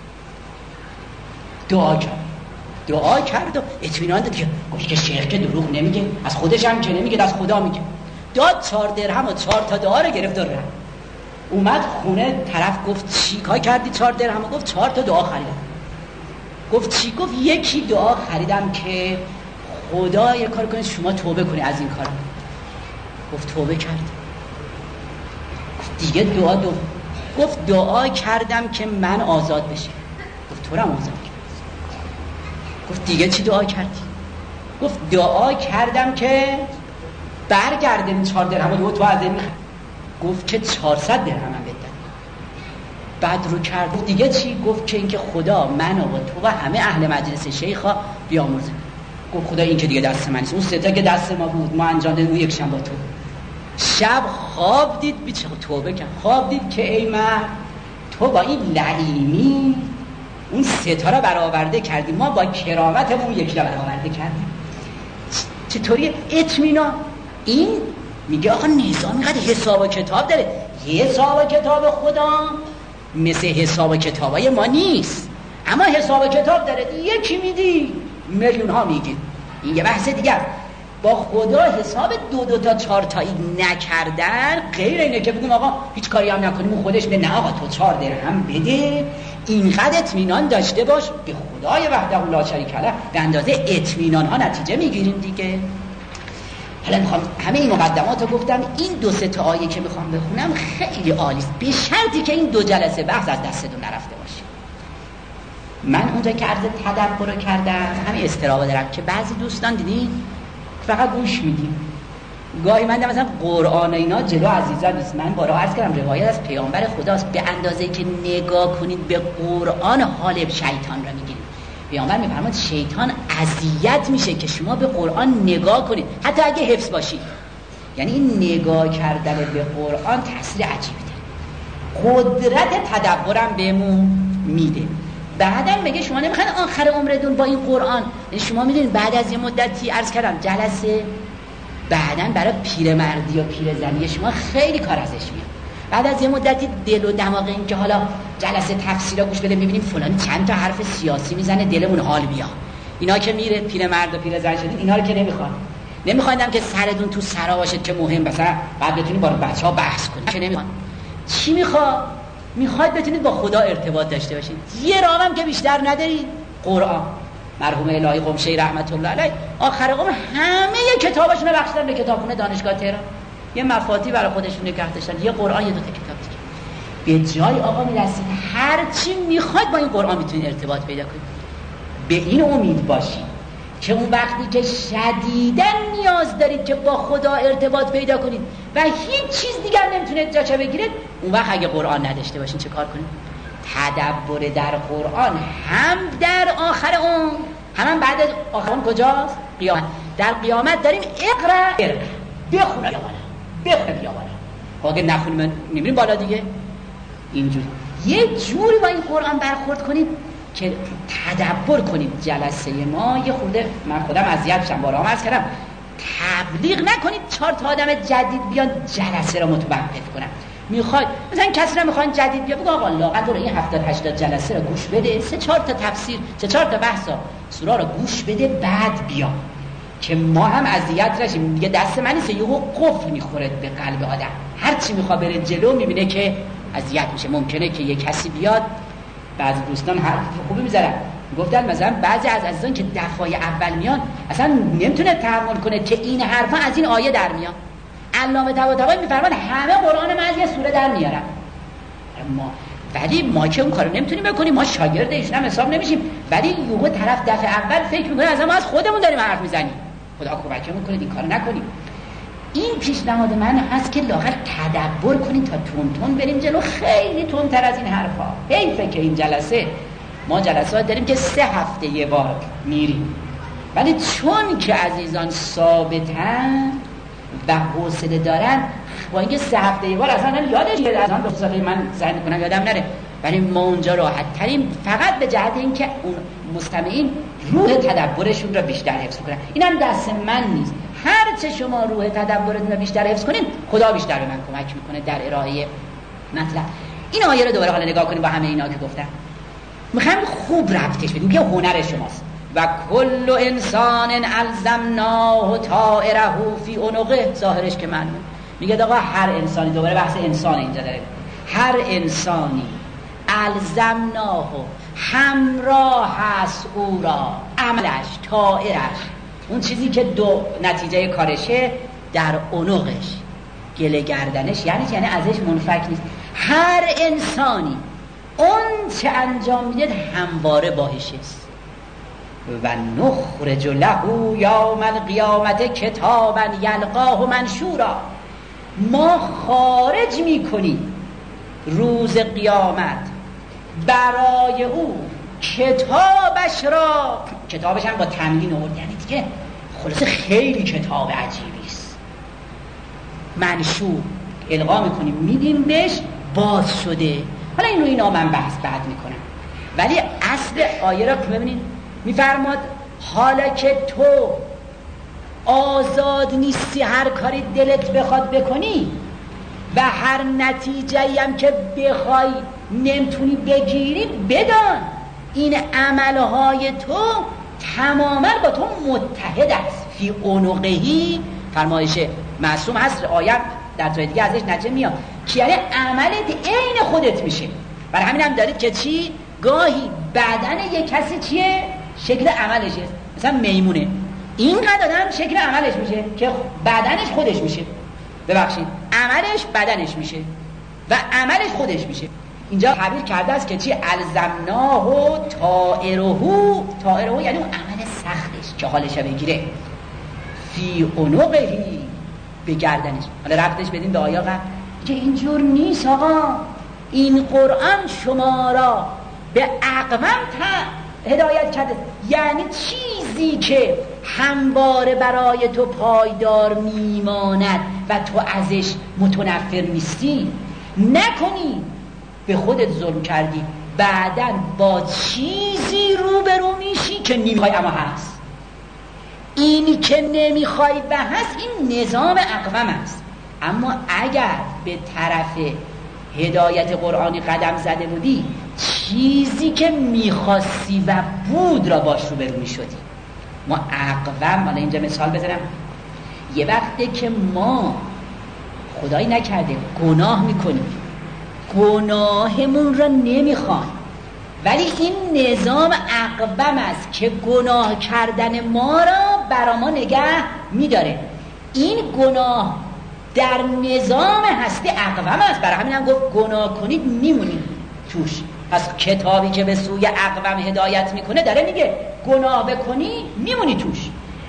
دعا کرد دعا کرد و اطمینان داد که گفت که شیخ که دروغ نمیگه، از خودش هم که نمیگه، از خدا میگه. داد چهار درهم و چهار تا دعا رو گرفت و رفت. اومد خونه، طرف گفت چی کار کردی چهار درهم؟ گفت چهار تا دعا خریدم. گفت چی؟ گفت یکی دعا خریدم که خدا یه کار کنه شما توبه کنی از این کارا. گفت توبه کرد. گفت دیگه دعا دو گفت دعا کردم که من آزاد بشم. گفت تو رو آزاد کرد. گفت دیگه چی دعا کردی؟ گفت دعا کردم که برگردیم چهار درهم و تو از این میخواد. گفت که چهارصد درهم هم بدن. بعد رو کرد. گفت دیگه چی؟ گفت که اینکه خدا منو و تو و همه اهل مجلس شیخا بیامرزه. گفت خدا این که دیگه دست من نیست، اون سه تا که دست ما بود ما انجام دادیم، اون یکشم با تو. شب خواب دید، بیچاره توبه کرد. خواب دید که ای مرد تو با این لعینی اون سه تا رو برآورده کردی، ما با کرامتمون یکی رو برآورده کردیم. چطوری اطمینان؟ این میگه آقا نظام اینقدر حساب و کتاب داره. حساب و کتاب خدا مثل حساب و کتابای ما نیست. اما حساب کتاب داره، یکی میدی میلیون ها میگی. این یه بحث دیگه. با خدا حساب دو دو تا چهار تایی نکردن غیر اینه که بگیم آقا هیچ کاری هم نکنیم و خودش به نه آقا تو چهار درهم بده، اینقدر اطمینان داشته باش. به خدای وحده لا شریک له به اندازه اطمینان ها نتیجه میگیریم دیگه. حالا میخوام همه این مقدمات رو گفتم، این دو سه تا آیه که میخوام بخونم خیلی عالی است، به شرطی که این دو جلسه بحث از دستتون نرفته باشه. من اونجا که عرض تدبر رو کردم همین استرابا دارم که بعضی دوستان دیدین فقط گوش میدیم. گاهی من مثلا قرآن اینا جلو عزیزان نیست. من بارها عرض کردم روایت از پیامبر خداست، به اندازه‌ای که نگاه کنید به قرآن حال شیطان را میگیرید. پیامبر میفرماد شیطان اذیت میشه که شما به قرآن نگاه کنید حتی اگه حفظ باشید. یعنی این نگاه کردن به قرآن تاثیر عجیبی داره، قدرت تدبرم بهمون میده. بعدم میگه شما نمیخواین آخر عمرتون با این قرآن، یعنی شما میدونید بعد از یه مدتی عرض کردم جلسه بعدن برای پیرمردی و پیرزنی شما خیلی کار ازش میاد. بعد از یه مدتی دل و دماغ این که حالا جلسه تفسیرا گوش بده میبینیم فلانی چند تا حرف سیاسی میزنه دلمون حال بیاد. اینا که میره پیرمرد و پیرزن شدین اینا رو که نمیخوان. نمیخوایم که سرتون تو سرا باشه که مهم مثلا بعد بتونید با بچه‌ها بحث کنید که نمیخوان. چی میخواد؟ میخواد بتونید با خدا ارتباط داشته باشید. یه راه هم که بیشتر ندارید قرآن. مرحوم الهی قمشه‌ای رحمت الله علیه آخر عمر همه کتاباشون رو بخشیدن به کتابخونه دانشگاه تهران. یه مفاتی برای خودشون نگه داشتن، یه قرآن یه دو تا کتاب دیگه. به جای آقا میرسید هر چی میخواد با این قرآن میتونید ارتباط پیدا کنید. به این امید باشید که اون وقتی که شدیداً نیاز دارید که با خدا ارتباط پیدا کنید و هیچ چیز دیگر نمیتونه جاچه بگیرید، اون وقت اگه قرآن نداشته باشین چه کار کنید؟ تدبر در قرآن هم در آخر اون هم, هم بعد از آخر اون کجاست؟ قیامت. در قیامت داریم اقرا بخونه بیا بالا بخونه بیا بالا. اگه نخونیم میبینیم بالا دیگه. اینجوری یه جوری با این قرآن برخورد کنید که تدبر کنید. جلسه ما یه خورده من خودم اذیت شدم، بارها عرض کردم تبلیغ نکنید چهار تا آدم جدید بیان جلسه رو متوقف کنن. میخواد مثلا کسی رو میخوان جدید بیا بگو آقا لااقل برو این هفتاد هشتاد جلسه رو گوش بده، سه چهار تا تفسیر سه چهار تا بحثا سورا رو گوش بده بعد بیا که ما هم اذیت نشیم. دیگه دست من نیست یهو قفل میخوره به قلب آدم، هر چی میخواد بره جلو میبینه که اذیت میشه. ممکنه که یه کسی بیاد، بعضی دوستان حرف خوبی میذارن گفتن مثلا بعضی از عزیزان که دفعه اول میان اصلا نمیتونه تحمل کنه که این حرفا از این آیه در میاد. علامه طباطبایی میفرماد همه قرآن من از یه سوره در میارن. ما ولی ما که اون کارو نمیتونیم بکنیم، ما شاگرد ایشون هم حساب نمیشیم. ولی یهو طرف دفعه اول فکر میکنه از ما از خودمون داریم حرف میزنیم. خدا کمکمون کنه این کارو نکنیم. این پیشنهاد من هست که لااقل تدبر کنید تا تون تون بریم جلو، خیلی تندتر از این حرفا. حیفه که این جلسه ما جلسات داریم که سه هفته یه بار میریم، ولی چون که عزیزان ثابتن و حوصله دارن با اینکه سه هفته یه بار اصلا یادش میاد، اصلا به خصوص من سعی میکنم یادم نره، ولی ما اونجا راحت تریم فقط به جهت اینکه اون مستمعین روح تدبرشون رو بیشتر حفظ کنن. اینم دست من نیست. هر چه شما روح تدبرتون رو بیشتر حفظ کنین خدا بیشتر به من کمک میکنه در ارائه مطلب. این آیه رو دوباره حالا نگاه کنیم با همه اینا که گفتم. میخوام خوب ربطش بدیم که هنر شماست. و کل انسان الزمناه طائره فی عنقه، ظاهرش که من میگه آقا هر انسانی، دوباره بحث انسان اینجا داره، هر انسانی الزمناه همراه هست او را عملش طائرش، اون چیزی که دو نتیجه کارشه در عنقش گله گردنش، یعنی یعنی ازش منفک نیست. هر انسانی اون چه انجام میده همواره باهش است. و نخرج له یوم القیامت کتابا یلقاه منشورا، ما خارج میکنیم روز قیامت برای او کتابش را، کتابش هم با تنوین آورد، یعنی دیگه خلاصه خیلی کتاب عجیبی است. منشور القا میکنیم میدیم بهش باز شده. حالا این رو اینا من بحث بعد میکنم، ولی اصل آیه را که ببینید میفرماد حالا که تو آزاد نیستی هر کاری دلت بخواد بکنی و هر نتیجه‌ای هم که بخوای نمیتونی بگیری، بدان این عملهای تو تماما با تو متحد است. فی عنقهی فرمایش معصوم هست، آیه در جای دیگه ازش نجه میاد که یعنی عملت عین خودت میشه. برای همین هم دارید که چی؟ گاهی بدن یک کسی چیه؟ شکل عملشه. مثلا میمونه اینقدر آدم شکل عملش میشه که بدنش خودش میشه، ببخشید عملش بدنش میشه و عملش خودش میشه. اینجا تعبیر کرده است که چی؟ الزمناه و طائره. طائره یعنی اون عمل سختش که حالش بگیره. فی عنقهی، به گردنش. حالا ربطش بدین به آیا قبل که اینجور نیست آقا. این قرآن شما را به اقوم هدایت کرده، یعنی چیزی که همواره برای تو پایدار میماند و تو ازش متنفر نیستی. نکنی به خودت ظلم کردی، بعداً با چیزی روبرو میشی که نمیخوای اما هست. اینی که نمیخوای و هست این نظام اقوم است. اما اگر به طرف هدایت قرآنی قدم زده بودی، چیزی که میخواستی و بود را باش روبرو میشدی. ما اقوم، حالا اینجا مثال بزنم، یه وقته که ما خدایی نکرده گناه میکنیم، گناهمون را نمیخوان، ولی این نظام اقوم است که گناه کردن ما را برا ما نگه میداره. این گناه در نظام هستی اقوم است. برای همین هم گفت گناه کنید میمونید توش. پس کتابی که به سوی اقوم هدایت میکنه داره میگه گناه بکنی میمونی توش.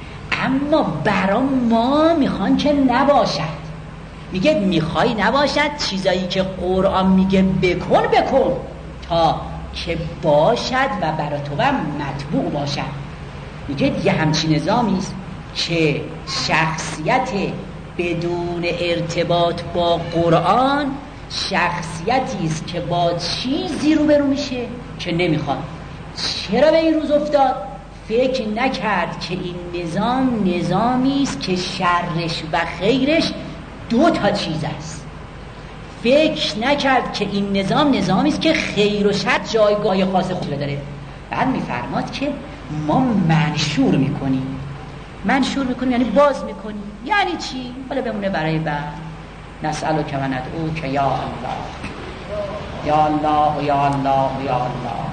اما برا ما میخوان که نباشد. میگه میخوای نباشد، چیزایی که قرآن میگه بکن بکن تا که باشد و برا تو هم مطبوع باشد. میگه یه همچین نظامی است که شخصیت بدون ارتباط با قرآن شخصیتی است که با چیزی روبرو میشه که نمیخواد. چرا به این روز افتاد؟ فکر نکرد که این نظام نظامی است که شرش و خیرش دو تا چیز است. فکر نکرد که این نظام نظامی است که خیر و شر جایگاه خاص خود داره. بعد میفرماد که ما منشور میکنیم. منشور میکنیم یعنی باز میکنیم. یعنی چی؟ حالا بمونه برای بعد. نسألک و ندعوک یا الله یا الله یا الله یا الله.